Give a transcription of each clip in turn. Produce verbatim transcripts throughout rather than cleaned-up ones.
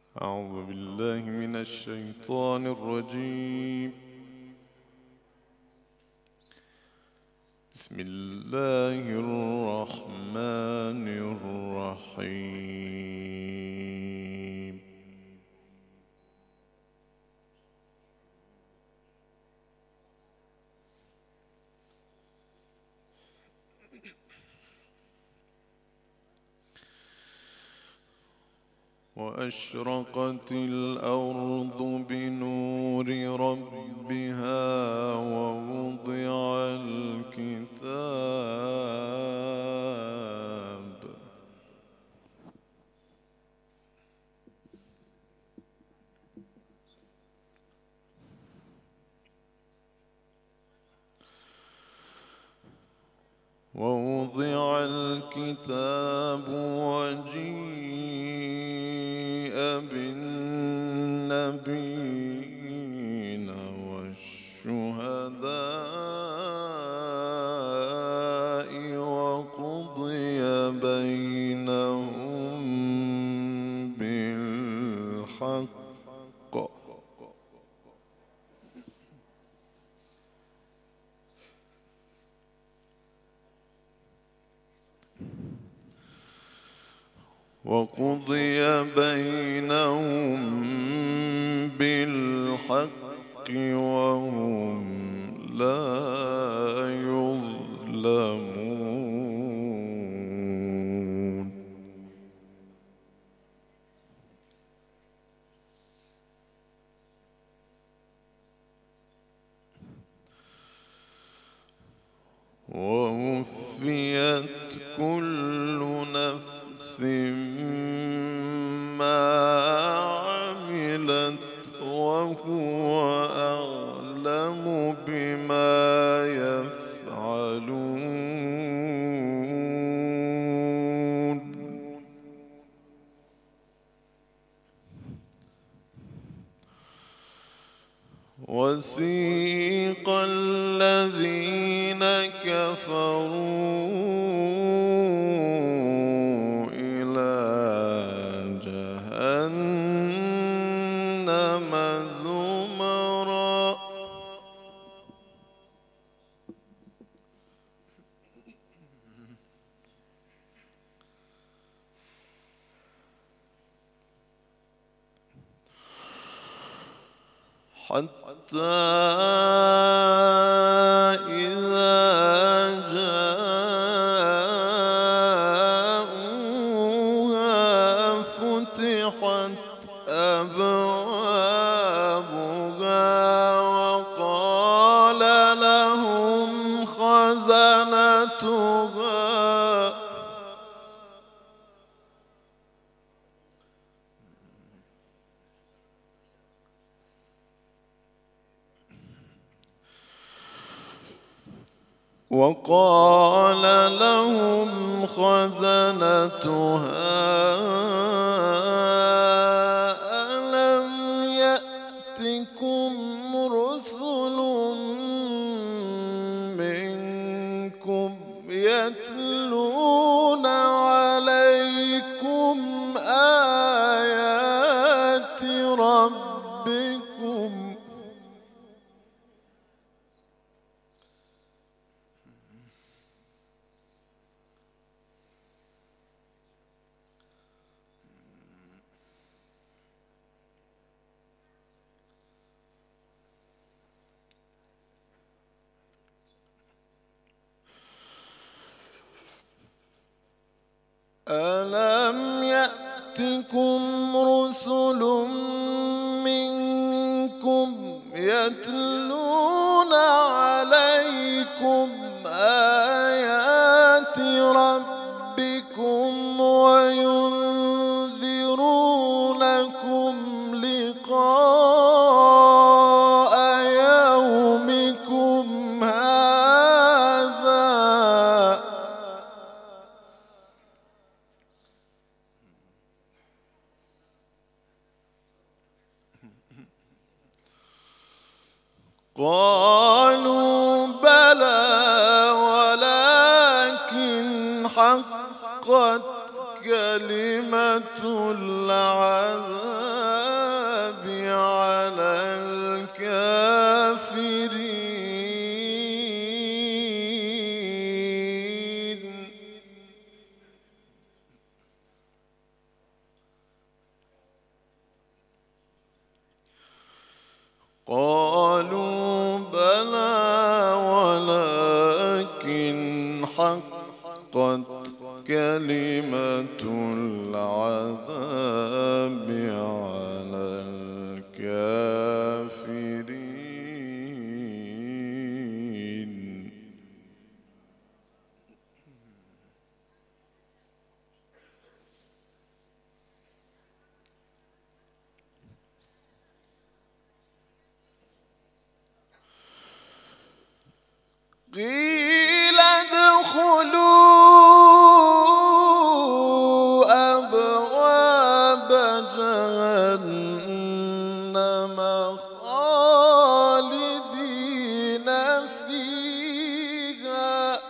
أعوذ بالله من الشيطان الرجيم. بسم الله الرحمن الرحيم. وأشرقت الأرض بنور ربها ووضع الكتاب ووضع الكتاب وجيء بالنبيين والشهداء وقضي بينهم بالحق وقضي بينهم بالحق وهم لا يظلمون. ووفيت كل نفس ما عملت وهو أعلم بما يفعلون. وسيق الذين كفروا إلى جهنم زمرا حتى إذا جاءوها فتحت أبوابها وقال لهم خزنتها وقال لهم خزنتها ألم يأتكم رسل منكم يتلون عليكم آيات ربكم ألم يأتكم رسل منكم يتلون عليكم آيات ربكم وينذرونكم لقاء يومكم هذا قالوا بلى ولكن حقت كلمة العذاب قيل ادخلوا أبواب جهنم خالدين فيها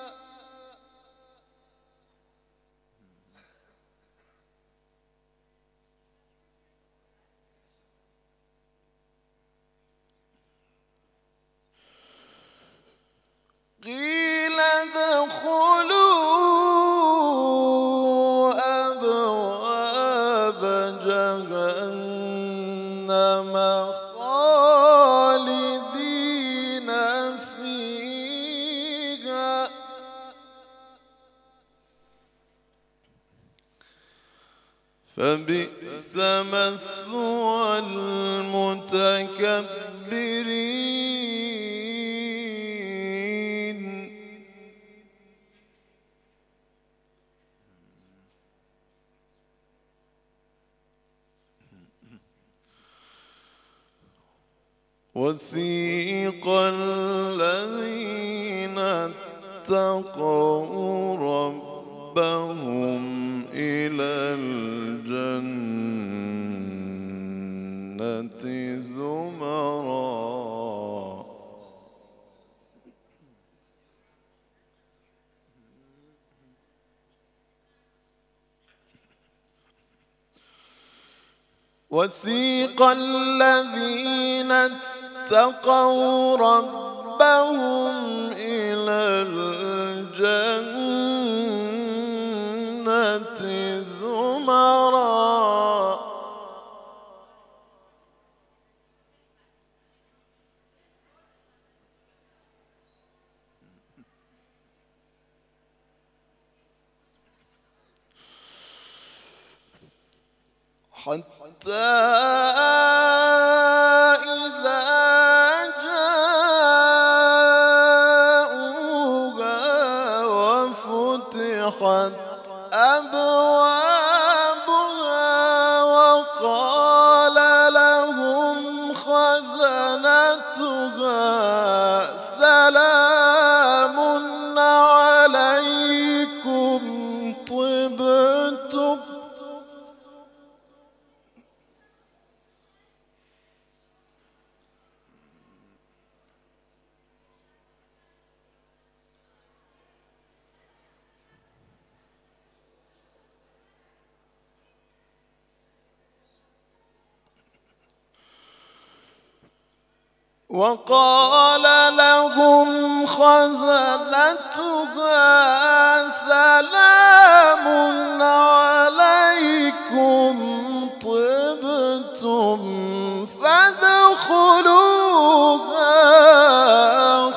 قيل ادخلوا أبواب جهنم خالدين فيها فبئس مثوى المتكبرين وسيق الذين اتقوا ربهم إلى الجنة زمرا وسيق الذين اتقوا ربهم إلى الجنة زمرا حتى إذا جاءوها وفتحت أبوابها وقال لهم خزنتها سلام عليكم طبتم وقال لهم خزنتها سلام عليكم طبتم فادخلوها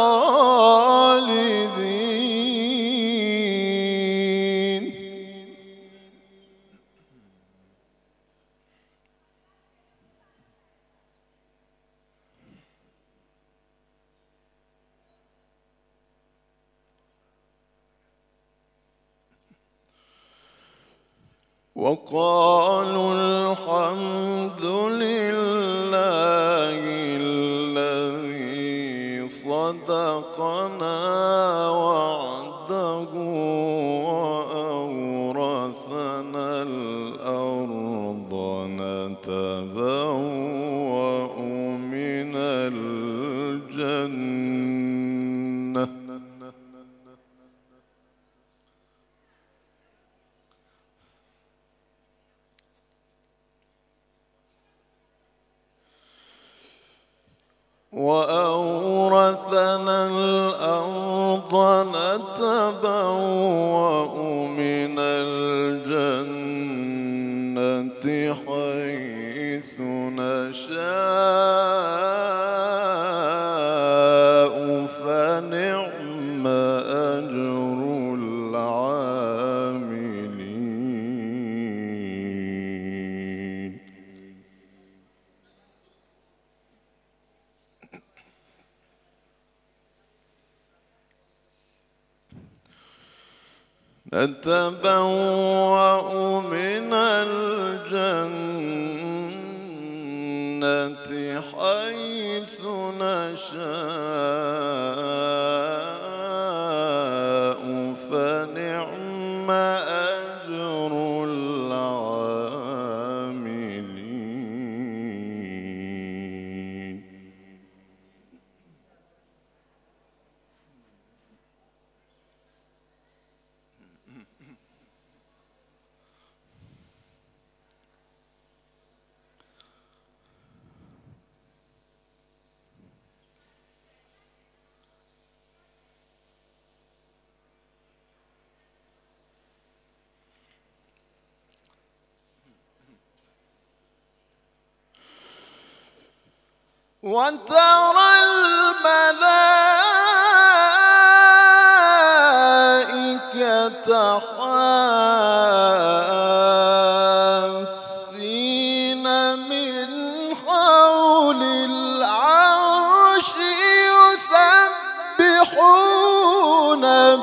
خالدين وقالوا الحمد لله الذي صدقنا وعده وأورثنا الأرض نتبوأ من الجنة وأورثنا الأرض نتبوأ من الجنة حيث نشاء فنعم أجر العاملين نتبوأ من الجنة حيث نشاء وترى الملائكة حافين من حول العرش يسبحون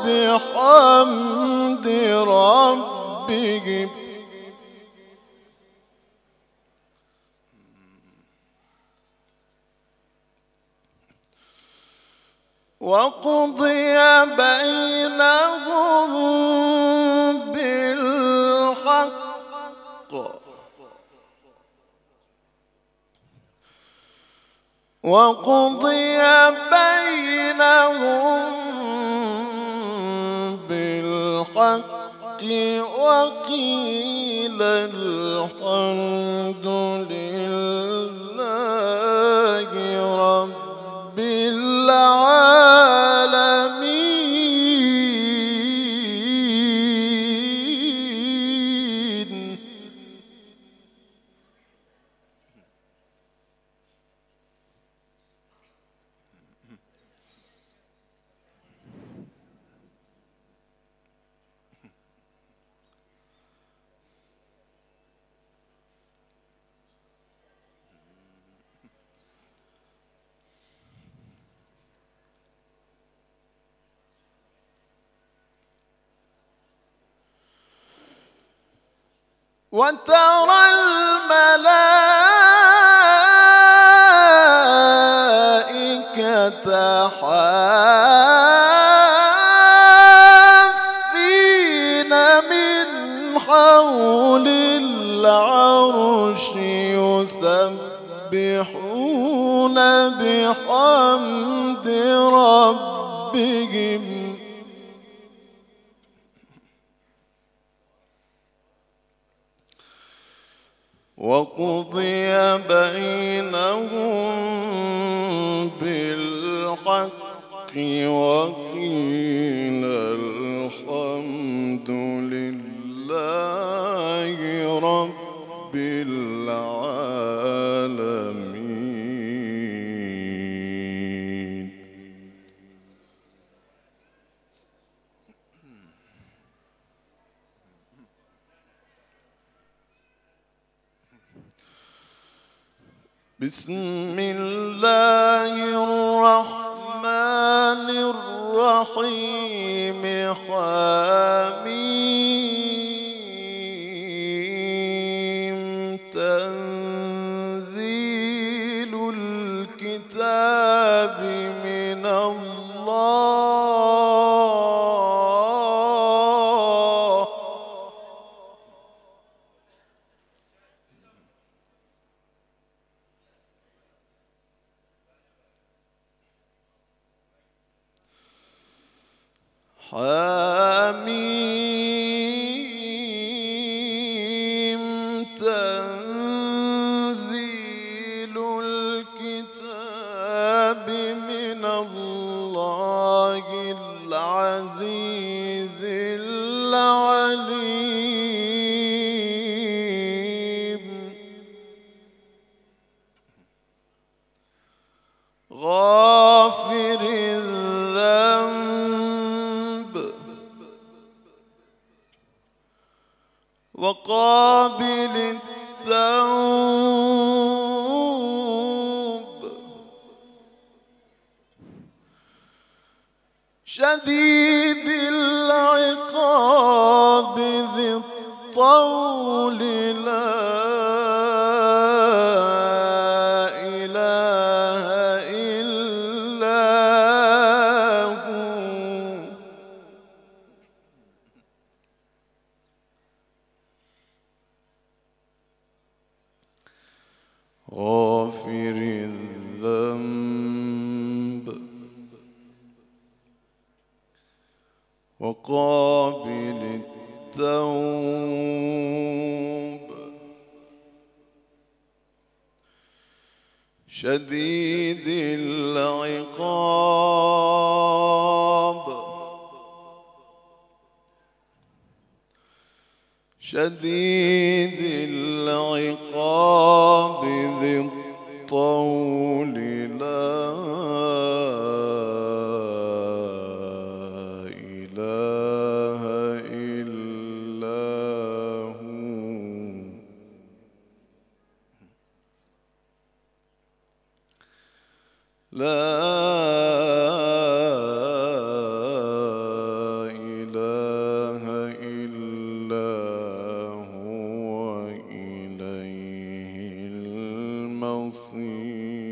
بحمد ربهم وقضي بينهم بالحق وقضي بينهم بالحق وقيل الحمد لله رب العالمين. وترى الملائكة حافين من حول العرش يسبحون بحمد ربهم وقضي بينهم بالحق وقيل الحمد لله رب العالمين. بسم الله الرحمن الرحيم. حميم تنزيل الكتاب من الله حميم تنزيل الكتاب من الله العزيز العليم. غافر الذنب وقابل التوب شديد العقاب ذي الطول لا إله إلا هو. غافر الذنب وقابل التوب شديد العقاب شديد العقاب ذي الطول لا إله إلا هو إليه المصير.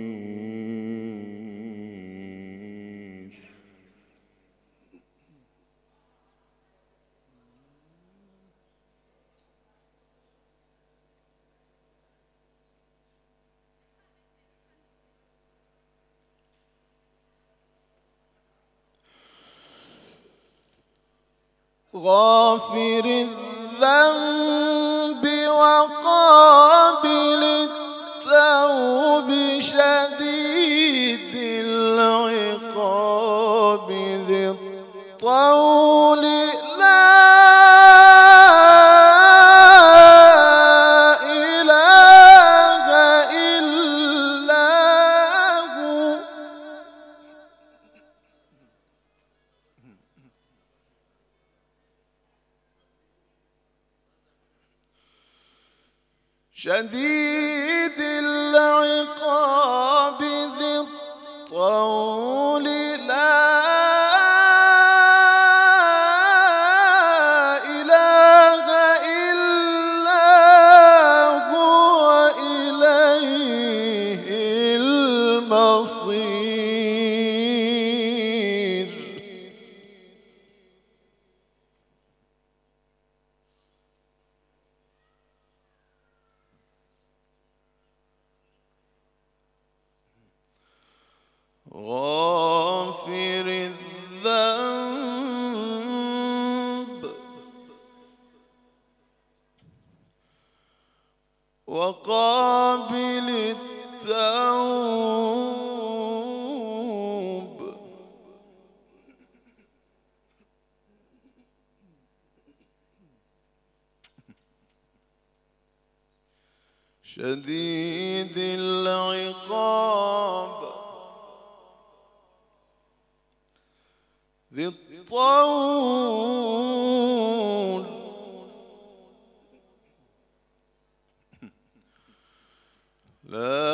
غافر الذنب وقابل التوب شديد العقاب ذي الطول لا إله إلا هو. شديد العقاب ذي الطول لا إله إلا هو إليه المصير. غافر الذنب وقابل التوب شديد العقاب ذي الطول لا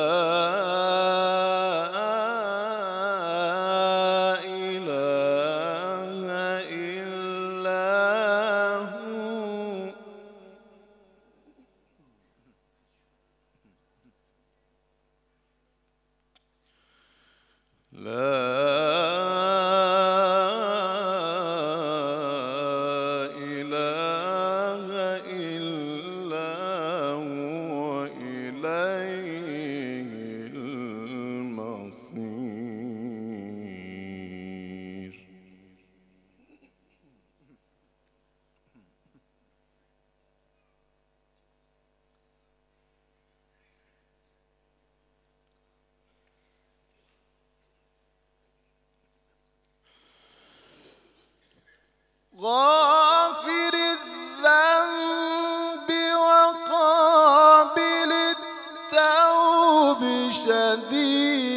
إله إلا هو. لا غافر الذنب وقابل التوب شديد